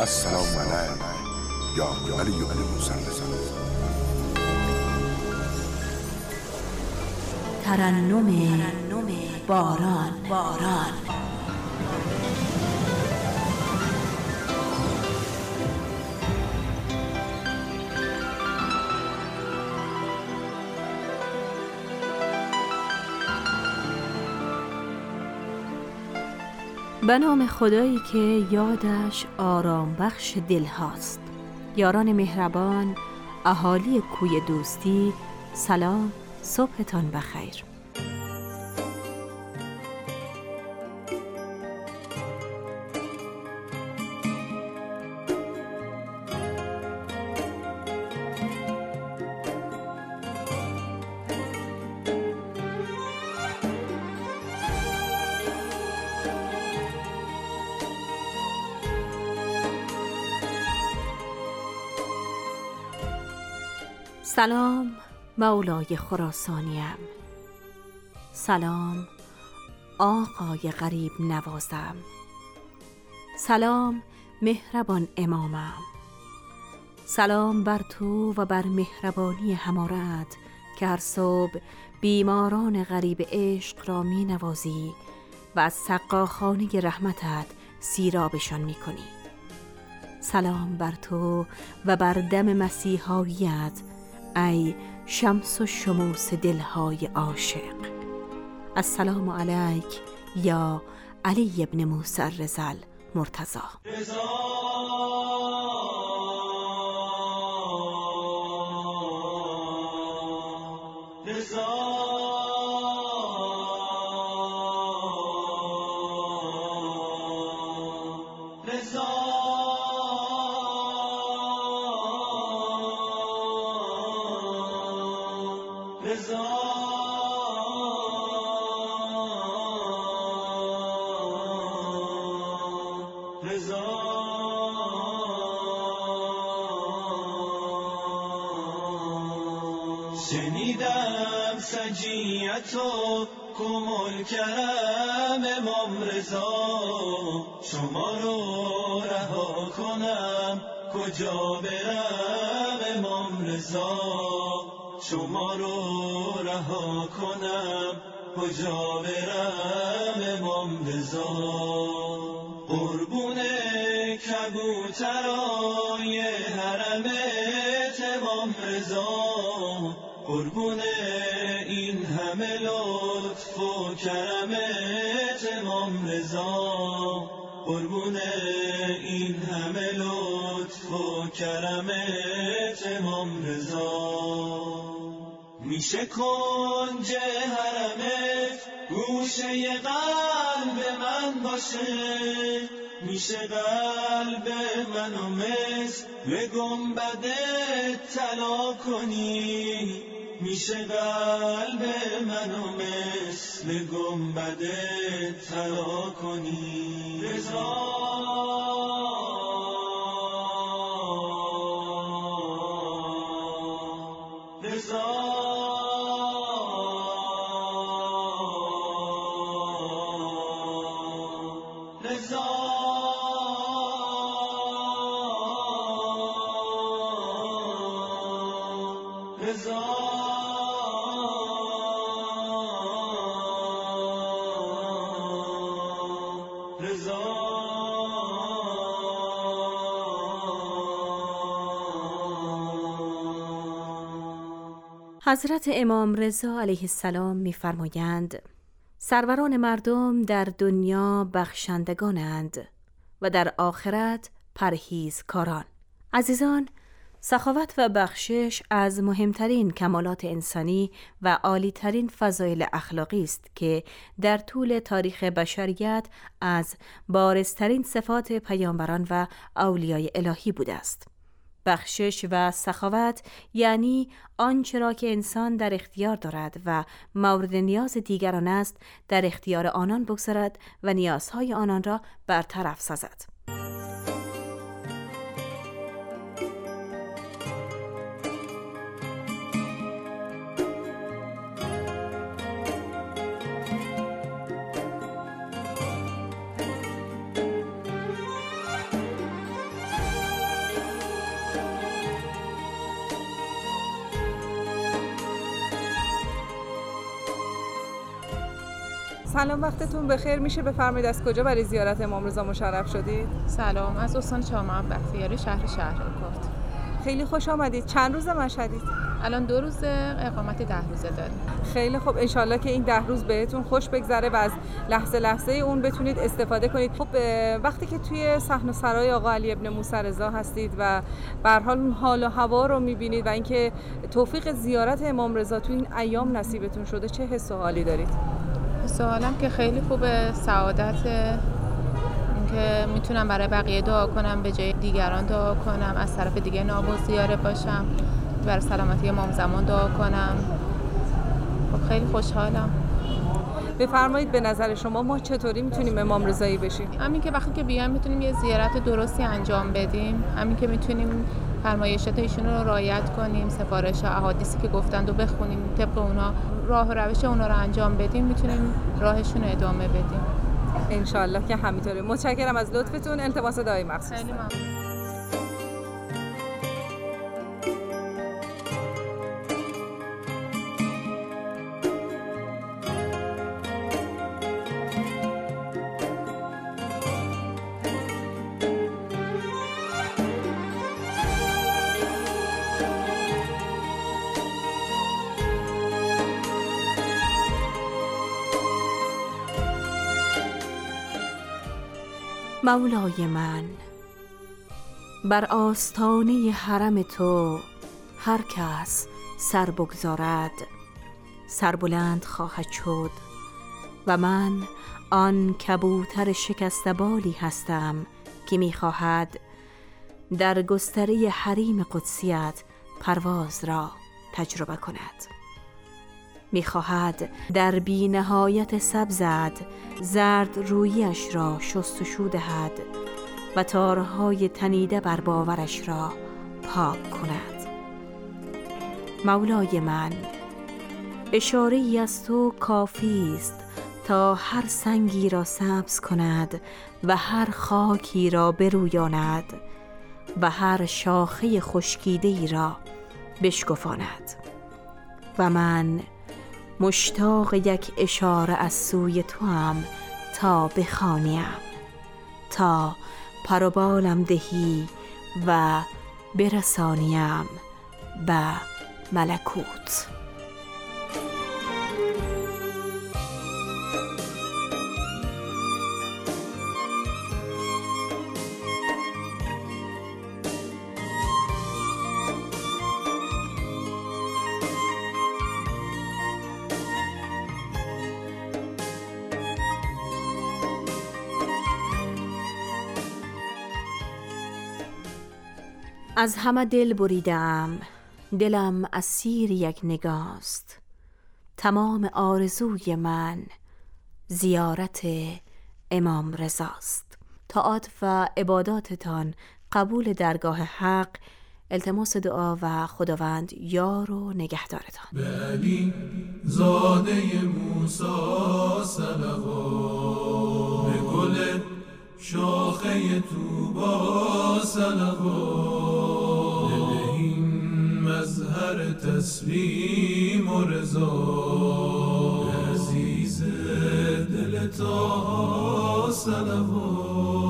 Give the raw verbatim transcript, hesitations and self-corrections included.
السلام علیک یا علی بن موسی. ترنم باران باران به نام خدایی که یادش آرام بخش دل هاست. یاران مهربان، اهالی کوی دوستی، سلام، صبحتان بخیر. سلام مولای خراسانیم، سلام آقای غریب نوازم، سلام مهربان امامم، سلام بر تو و بر مهربانی همارت که هر صبح بیماران غریب عشق را می نوازی و از سقاخانه رحمتت سیرابشان می کنی. سلام بر تو و بر دم مسیحاییت ای شمس و شموس دلهای عاشق. السلام علیک یا علی بن موسی الرضا المرتضی. شنیدم سجیتو کمال کرم امام رضا، شما رو رها کنم کجا برم امام رضا، شما رو رها کنم کجا برم امام رضا. قربون کبوترای حرمت امام رضا، قربون این همه لطف و کرمت امام رضا، قربون این همه لطف و کرمت امام رضا. میشه کنج حرمت گوشه قلب من باشه، میشه قلب منو مثل گنبدت طلا کنی، میشه قلب منو مثل گنبدت طلا کنی. رضا حضرت امام رضا علیه السلام می‌فرمایند سروران مردم در دنیا بخشندگانند و در آخرت پرهیزکاران. عزیزان، سخاوت و بخشش از مهمترین کمالات انسانی و عالی‌ترین فضایل اخلاقی است که در طول تاریخ بشریت از بارزترین صفات پیامبران و اولیای الهی بوده است. بخشش و سخاوت یعنی آنچه را که انسان در اختیار دارد و مورد نیاز دیگران است در اختیار آنان بگذارد و نیازهای آنان را برطرف سازد. سلام، وقتتون بخیر. میشه بفرمایید از کجا برای زیارت امام رضا مشرف شدید؟ سلام، از استان چهارمحمد بختیاری، شهر شهرکرد. خیلی خوش آمدید. چند روز مشهدید؟ الان دو روز اقامت ده روزه داریم. خیلی خوب، انشالله که این ده روز بهتون خوش بگذره و از لحظه لحظه اون بتونید استفاده کنید. خب وقتی که توی صحن و سرای آقا علی ابن موسی رضا هستید و به هر حال اون حال و هوا رو می‌بینید و اینکه توفیق زیارت امام رضا تو این ایام نصیبتون شده، چه حس و حالی دارید؟ حس و حالم که خیلی خوبه، سعادت که میتونم برای بقیه دعا کنم، به جای دیگران دعا کنم، از طرف دیگه نابوزیاره باشم، برای سلامتی امام زمان دعا کنم. خب خیلی خوشحالم. بفرمایید به نظر شما ما چطوری میتونیم امام رضایی بشیم؟ همین که وقتی که بیایم میتونیم یه زیارت درستی انجام بدیم، همین که میتونیم فرمایشات ایشون رو رعایت کنیم، سفارش احادیثی که گفتند و بخونیم، طبق اونا راه و روش اونا رو انجام بدیم، میتونیم راهشون رو ادامه بدیم. انشالله که همینطوره. متشکرم از لطفتون. التماس دعای مخصوص. خیلی ممنون. مولای من، بر آستانه حرم تو هر کس سر بگذارد سربلند خواهد شد و من آن کبوتر شکسته‌بالی هستم که می‌خواهد در گستره حریم قدسیت پرواز را تجربه کند. می‌خواهد در بی نهایت سبزت زرد رویش را شستشو دهد و تارهای تنیده بر باورش را پاک کند. مولای من، اشاره ای از تو کافی است تا هر سنگی را سبز کند و هر خاکی را برویاند و هر شاخه خشکیده ای را بشکفاند. و من مشتاق یک اشاره از سوی توام تا بخوانیم، تا پروبالم دهی و برسانیم به ملکوت. از همه دل بریدم، دلم اسیر یک نگاست. تمام آرزوی من زیارت امام رضاست. طاعات و عباداتتان قبول درگاه حق. التماس دعا و خداوند یار و نگهدارتان. به علی زاده موسی صلوات، به گل شاخه طوبی صلوات، بدهیم مظهر تسلیم و رضا، به عزیز دل طه صلوات.